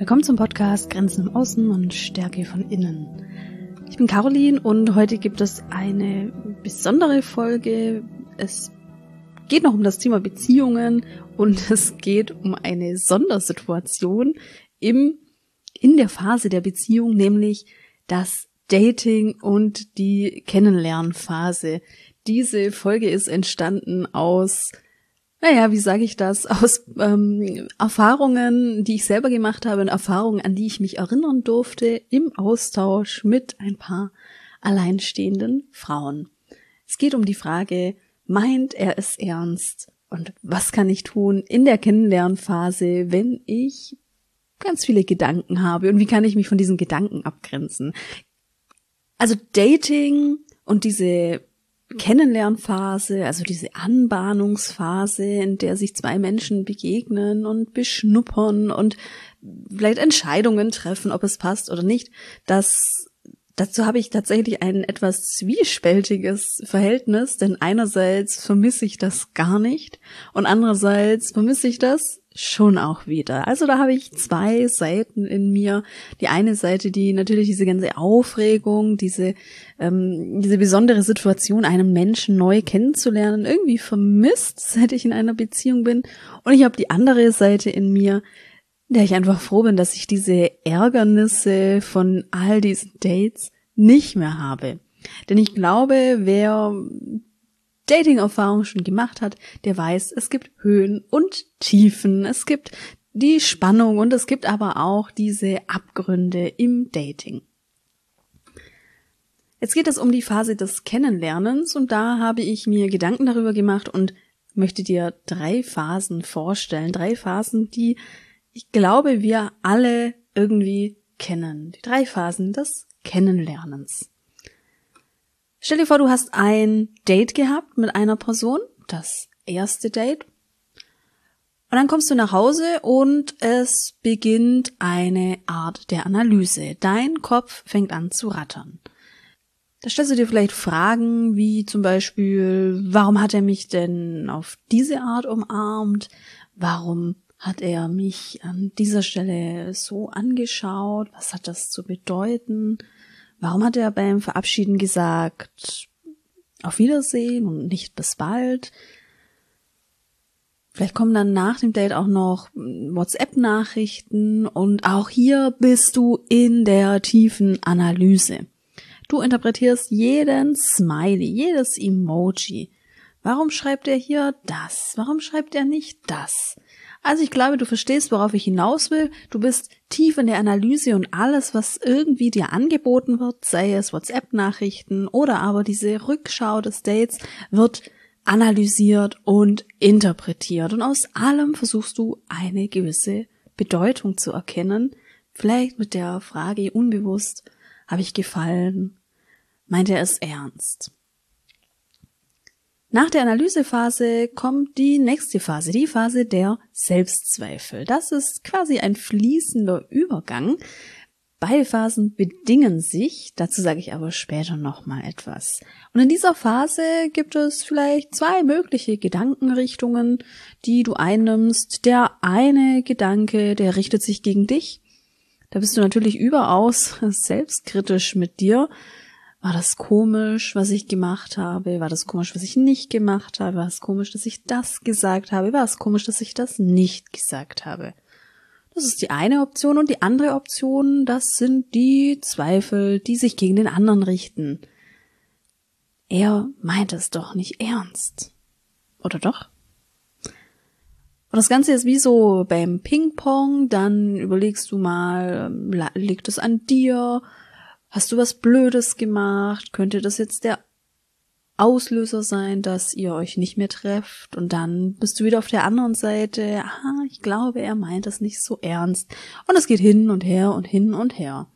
Willkommen zum Podcast Grenzen im Außen und Stärke von innen. Ich bin Caroline und heute gibt es eine besondere Folge. Es geht noch um das Thema Beziehungen und es geht um eine Sondersituation in der Phase der Beziehung, nämlich das Dating und die Kennenlernphase. Diese Folge ist entstanden aus Erfahrungen, die ich selber gemacht habe und Erfahrungen, an die ich mich erinnern durfte im Austausch mit ein paar alleinstehenden Frauen. Es geht um die Frage, meint er es ernst und was kann ich tun in der Kennenlernphase, wenn ich ganz viele Gedanken habe und wie kann ich mich von diesen Gedanken abgrenzen? Also Dating und diese Kennenlernphase, also diese Anbahnungsphase, in der sich zwei Menschen begegnen und beschnuppern und vielleicht Entscheidungen treffen, ob es passt oder nicht, dazu habe ich tatsächlich ein etwas zwiespältiges Verhältnis, denn einerseits vermisse ich das gar nicht und andererseits vermisse ich das schon auch wieder. Also da habe ich zwei Seiten in mir. Die eine Seite, die natürlich diese ganze Aufregung, diese besondere Situation, einen Menschen neu kennenzulernen, irgendwie vermisst, seit ich in einer Beziehung bin. Und ich habe die andere Seite in mir, der ich einfach froh bin, dass ich diese Ärgernisse von all diesen Dates nicht mehr habe. Denn ich glaube, wer Dating-Erfahrung schon gemacht hat, der weiß, es gibt Höhen und Tiefen, es gibt die Spannung und es gibt aber auch diese Abgründe im Dating. Jetzt geht es um die Phase des Kennenlernens und da habe ich mir Gedanken darüber gemacht und möchte dir 3 Phasen vorstellen. 3 Phasen, die ich glaube, wir alle irgendwie kennen. Die 3 Phasen des Kennenlernens. Stell dir vor, du hast ein Date gehabt mit einer Person, das erste Date. Und dann kommst du nach Hause und es beginnt eine Art der Analyse. Dein Kopf fängt an zu rattern. Da stellst du dir vielleicht Fragen wie zum Beispiel, warum hat er mich denn auf diese Art umarmt? Warum hat er mich an dieser Stelle so angeschaut? Was hat das zu bedeuten? Warum hat er beim Verabschieden gesagt, auf Wiedersehen und nicht bis bald? Vielleicht kommen dann nach dem Date auch noch WhatsApp-Nachrichten und auch hier bist du in der tiefen Analyse. Du interpretierst jeden Smiley, jedes Emoji. Warum schreibt er hier das? Warum schreibt er nicht das? Also ich glaube, du verstehst, worauf ich hinaus will. Du bist tief in der Analyse und alles, was irgendwie dir angeboten wird, sei es WhatsApp-Nachrichten oder aber diese Rückschau des Dates, wird analysiert und interpretiert. Und aus allem versuchst du eine gewisse Bedeutung zu erkennen. Vielleicht mit der Frage unbewusst, habe ich gefallen? Meint er es ernst? Nach der Analysephase kommt die nächste Phase, die Phase der Selbstzweifel. Das ist quasi ein fließender Übergang. Beide Phasen bedingen sich, dazu sage ich aber später nochmal etwas. Und in dieser Phase gibt es vielleicht 2 mögliche Gedankenrichtungen, die du einnimmst. Der eine Gedanke, der richtet sich gegen dich. Da bist du natürlich überaus selbstkritisch mit dir. War das komisch, was ich gemacht habe? War das komisch, was ich nicht gemacht habe? War es komisch, dass ich das gesagt habe? War es komisch, dass ich das nicht gesagt habe? Das ist die eine Option. Und die andere Option, das sind die Zweifel, die sich gegen den anderen richten. Er meint es doch nicht ernst. Oder doch? Und das Ganze ist wie so beim Ping-Pong. Dann überlegst du mal, liegt es an dir? Hast du was Blödes gemacht? Könnte das jetzt der Auslöser sein, dass ihr euch nicht mehr trefft? Und dann bist du wieder auf der anderen Seite. Ich glaube, er meint das nicht so ernst. Und es geht hin und her und hin und her.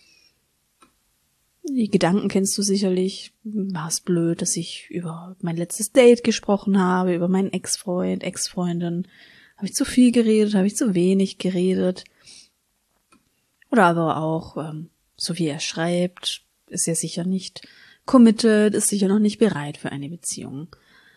Die Gedanken kennst du sicherlich. War es blöd, dass ich über mein letztes Date gesprochen habe, über meinen Ex-Freund, Ex-Freundin? Habe ich zu viel geredet? Habe ich zu wenig geredet? Oder aber auch so wie er schreibt, ist er sicher nicht committed, ist sicher noch nicht bereit für eine Beziehung.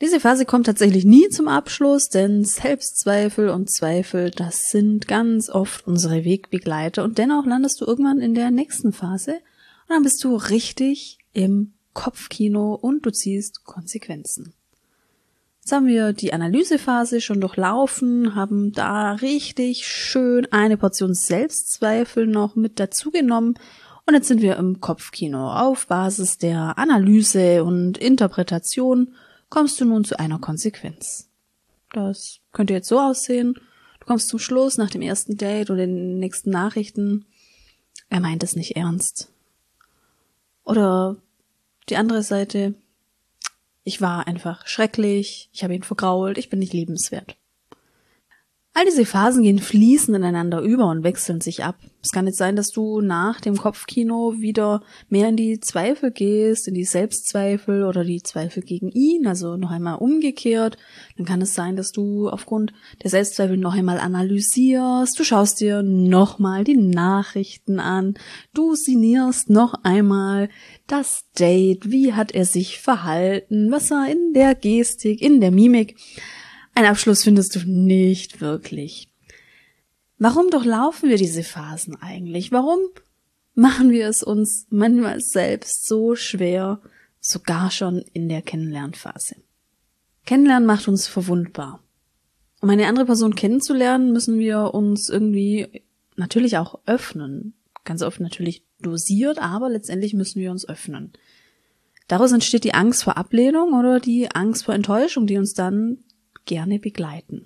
Diese Phase kommt tatsächlich nie zum Abschluss, denn Selbstzweifel und Zweifel, das sind ganz oft unsere Wegbegleiter und dennoch landest du irgendwann in der nächsten Phase und dann bist du richtig im Kopfkino und du ziehst Konsequenzen. Jetzt haben wir die Analysephase schon durchlaufen, haben da richtig schön eine Portion Selbstzweifel noch mit dazugenommen und jetzt sind wir im Kopfkino. Auf Basis der Analyse und Interpretation kommst du nun zu einer Konsequenz. Das könnte jetzt so aussehen. Du kommst zum Schluss nach dem ersten Date oder den nächsten Nachrichten. Er meint es nicht ernst. Oder die andere Seite. Ich war einfach schrecklich. Ich habe ihn vergrault. Ich bin nicht liebenswert. All diese Phasen gehen fließend ineinander über und wechseln sich ab. Es kann jetzt sein, dass du nach dem Kopfkino wieder mehr in die Zweifel gehst, in die Selbstzweifel oder die Zweifel gegen ihn, also noch einmal umgekehrt. Dann kann es sein, dass du aufgrund der Selbstzweifel noch einmal analysierst, du schaust dir nochmal die Nachrichten an, du sinnierst noch einmal das Date, wie hat er sich verhalten, was war in der Gestik, in der Mimik. Einen Abschluss findest du nicht wirklich. Warum durchlaufen wir diese Phasen eigentlich? Warum machen wir es uns manchmal selbst so schwer, sogar schon in der Kennenlernphase? Kennenlernen macht uns verwundbar. Um eine andere Person kennenzulernen, müssen wir uns irgendwie natürlich auch öffnen. Ganz oft natürlich dosiert, aber letztendlich müssen wir uns öffnen. Daraus entsteht die Angst vor Ablehnung oder die Angst vor Enttäuschung, die uns dann gerne begleiten.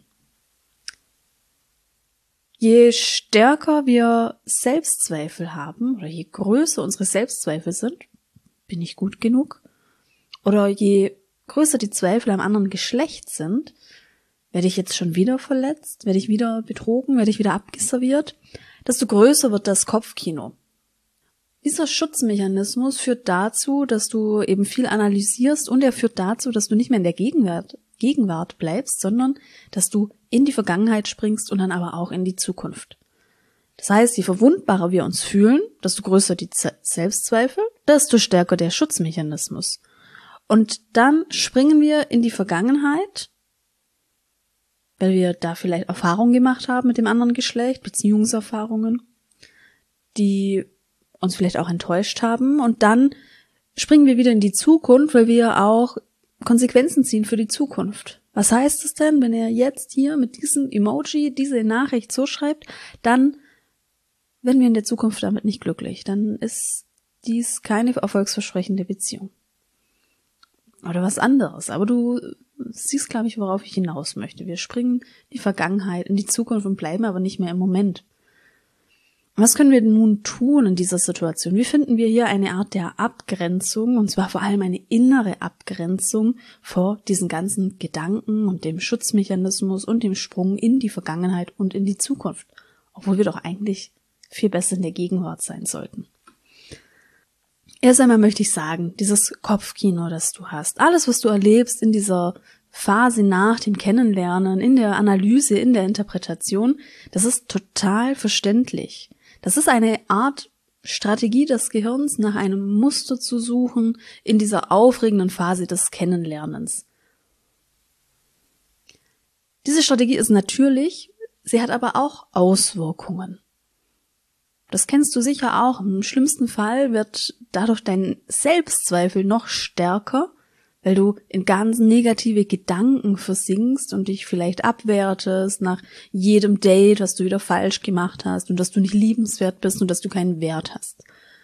Je stärker wir Selbstzweifel haben oder je größer unsere Selbstzweifel sind, bin ich gut genug? Oder je größer die Zweifel am anderen Geschlecht sind, werde ich jetzt schon wieder verletzt, werde ich wieder betrogen, werde ich wieder abgeserviert, desto größer wird das Kopfkino. Dieser Schutzmechanismus führt dazu, dass du eben viel analysierst und er führt dazu, dass du nicht mehr in der Gegenwart bleibst, sondern dass du in die Vergangenheit springst und dann aber auch in die Zukunft. Das heißt, je verwundbarer wir uns fühlen, desto größer die Selbstzweifel, desto stärker der Schutzmechanismus. Und dann springen wir in die Vergangenheit, weil wir da vielleicht Erfahrungen gemacht haben mit dem anderen Geschlecht, Beziehungserfahrungen, die uns vielleicht auch enttäuscht haben, und dann springen wir wieder in die Zukunft, weil wir auch Konsequenzen ziehen für die Zukunft. Was heißt es denn, wenn er jetzt hier mit diesem Emoji diese Nachricht so schreibt, dann werden wir in der Zukunft damit nicht glücklich. Dann ist dies keine erfolgsversprechende Beziehung. Oder was anderes. Aber du siehst, glaube ich, worauf ich hinaus möchte. Wir springen in die Vergangenheit, in die Zukunft und bleiben aber nicht mehr im Moment. Was können wir nun tun in dieser Situation? Wie finden wir hier eine Art der Abgrenzung, und zwar vor allem eine innere Abgrenzung vor diesen ganzen Gedanken und dem Schutzmechanismus und dem Sprung in die Vergangenheit und in die Zukunft, obwohl wir doch eigentlich viel besser in der Gegenwart sein sollten. Erst einmal möchte ich sagen, dieses Kopfkino, das du hast, alles, was du erlebst in dieser Phase nach dem Kennenlernen, in der Analyse, in der Interpretation, das ist total verständlich. Das ist eine Art Strategie des Gehirns, nach einem Muster zu suchen in dieser aufregenden Phase des Kennenlernens. Diese Strategie ist natürlich, sie hat aber auch Auswirkungen. Das kennst du sicher auch. Im schlimmsten Fall wird dadurch dein Selbstzweifel noch stärker, weil du in ganz negative Gedanken versinkst und dich vielleicht abwertest nach jedem Date, was du wieder falsch gemacht hast und dass du nicht liebenswert bist und dass du keinen Wert hast.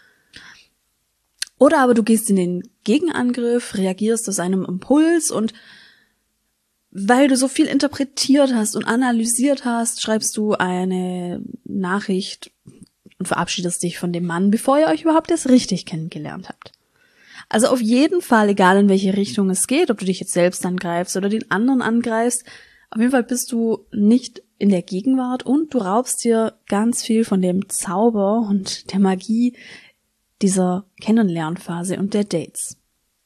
Oder aber du gehst in den Gegenangriff, reagierst aus einem Impuls und weil du so viel interpretiert hast und analysiert hast, schreibst du eine Nachricht und verabschiedest dich von dem Mann, bevor ihr euch überhaupt erst richtig kennengelernt habt. Also auf jeden Fall, egal in welche Richtung es geht, ob du dich jetzt selbst angreifst oder den anderen angreifst, auf jeden Fall bist du nicht in der Gegenwart und du raubst dir ganz viel von dem Zauber und der Magie dieser Kennenlernphase und der Dates.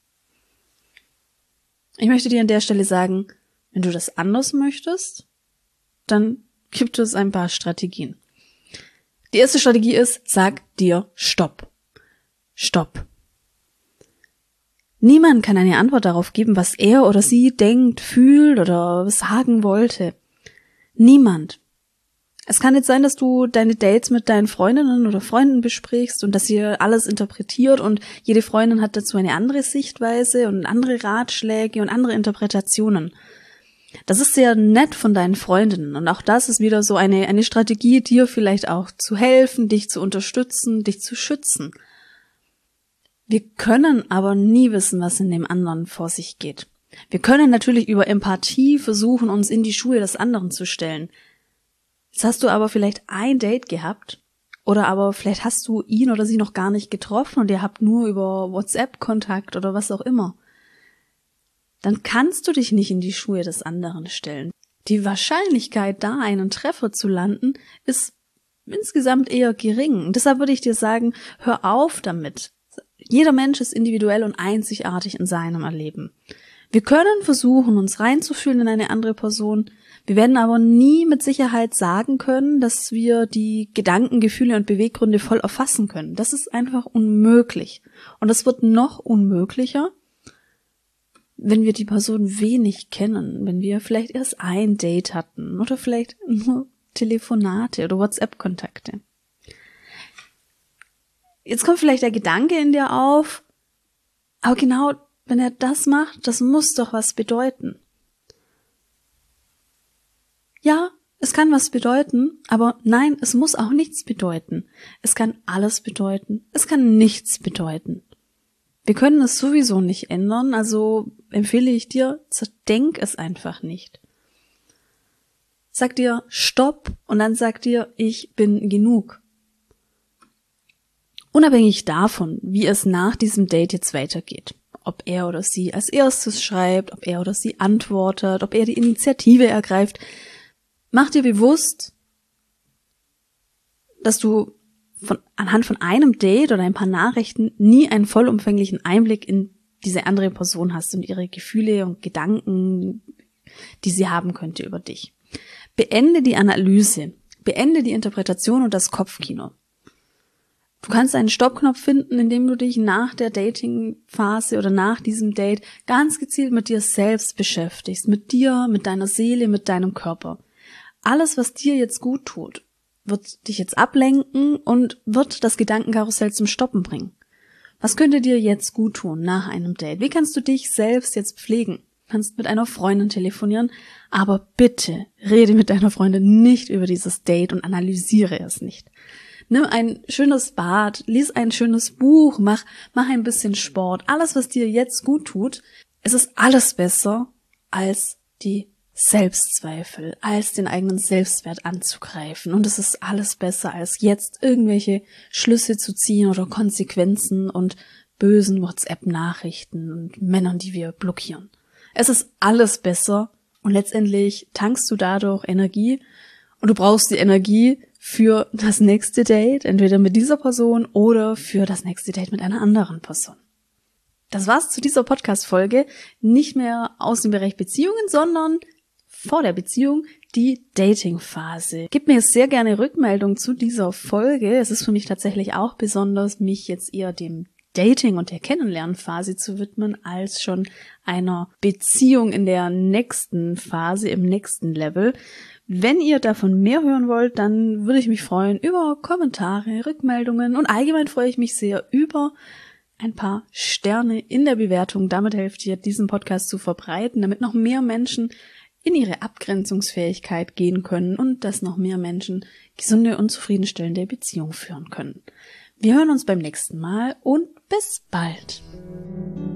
Ich möchte dir an der Stelle sagen, wenn du das anders möchtest, dann gibt es ein paar Strategien. Die erste Strategie ist, sag dir Stopp. Stopp. Niemand kann eine Antwort darauf geben, was er oder sie denkt, fühlt oder sagen wollte. Niemand. Es kann jetzt sein, dass du deine Dates mit deinen Freundinnen oder Freunden besprichst und dass ihr alles interpretiert und jede Freundin hat dazu eine andere Sichtweise und andere Ratschläge und andere Interpretationen. Das ist sehr nett von deinen Freundinnen und auch das ist wieder so eine Strategie, dir vielleicht auch zu helfen, dich zu unterstützen, dich zu schützen. Wir können aber nie wissen, was in dem anderen vor sich geht. Wir können natürlich über Empathie versuchen, uns in die Schuhe des anderen zu stellen. Jetzt hast du aber vielleicht ein Date gehabt oder aber vielleicht hast du ihn oder sie noch gar nicht getroffen und ihr habt nur über WhatsApp Kontakt oder was auch immer. Dann kannst du dich nicht in die Schuhe des anderen stellen. Die Wahrscheinlichkeit, da einen Treffer zu landen, ist insgesamt eher gering. Und deshalb würde ich dir sagen, hör auf damit. Jeder Mensch ist individuell und einzigartig in seinem Erleben. Wir können versuchen, uns reinzufühlen in eine andere Person. Wir werden aber nie mit Sicherheit sagen können, dass wir die Gedanken, Gefühle und Beweggründe voll erfassen können. Das ist einfach unmöglich. Und es wird noch unmöglicher, wenn wir die Person wenig kennen, wenn wir vielleicht erst ein Date hatten oder vielleicht nur Telefonate oder WhatsApp-Kontakte. Jetzt kommt vielleicht der Gedanke in dir auf, aber genau, wenn er das macht, das muss doch was bedeuten. Ja, es kann was bedeuten, aber nein, es muss auch nichts bedeuten. Es kann alles bedeuten, es kann nichts bedeuten. Wir können es sowieso nicht ändern, also empfehle ich dir, zerdenk es einfach nicht. Sag dir Stopp und dann sag dir, ich bin genug. Unabhängig davon, wie es nach diesem Date jetzt weitergeht, ob er oder sie als erstes schreibt, ob er oder sie antwortet, ob er die Initiative ergreift, mach dir bewusst, dass du anhand von einem Date oder ein paar Nachrichten nie einen vollumfänglichen Einblick in diese andere Person hast und ihre Gefühle und Gedanken, die sie haben könnte über dich. Beende die Analyse, beende die Interpretation und das Kopfkino. Du kannst einen Stoppknopf finden, indem du dich nach der Dating-Phase oder nach diesem Date ganz gezielt mit dir selbst beschäftigst, mit dir, mit deiner Seele, mit deinem Körper. Alles, was dir jetzt gut tut, wird dich jetzt ablenken und wird das Gedankenkarussell zum Stoppen bringen. Was könnte dir jetzt gut tun nach einem Date? Wie kannst du dich selbst jetzt pflegen? Du kannst mit einer Freundin telefonieren, aber bitte rede mit deiner Freundin nicht über dieses Date und analysiere es nicht. Nimm ein schönes Bad, lies ein schönes Buch, mach ein bisschen Sport. Alles, was dir jetzt gut tut, es ist alles besser als die Selbstzweifel, als den eigenen Selbstwert anzugreifen. Und es ist alles besser, als jetzt irgendwelche Schlüsse zu ziehen oder Konsequenzen und bösen WhatsApp-Nachrichten und Männern, die wir blockieren. Es ist alles besser und letztendlich tankst du dadurch Energie und du brauchst die Energie für das nächste Date, entweder mit dieser Person oder für das nächste Date mit einer anderen Person. Das war's zu dieser Podcast-Folge. Nicht mehr aus dem Bereich Beziehungen, sondern vor der Beziehung die Dating-Phase. Gib mir sehr gerne Rückmeldung zu dieser Folge. Es ist für mich tatsächlich auch besonders, mich jetzt eher dem Dating und der Kennenlernphase zu widmen, als schon einer Beziehung in der nächsten Phase, im nächsten Level. Wenn ihr davon mehr hören wollt, dann würde ich mich freuen über Kommentare, Rückmeldungen und allgemein freue ich mich sehr über ein paar Sterne in der Bewertung. Damit helft ihr, diesen Podcast zu verbreiten, damit noch mehr Menschen in ihre Abgrenzungsfähigkeit gehen können und dass noch mehr Menschen gesunde und zufriedenstellende Beziehungen führen können. Wir hören uns beim nächsten Mal und bis bald.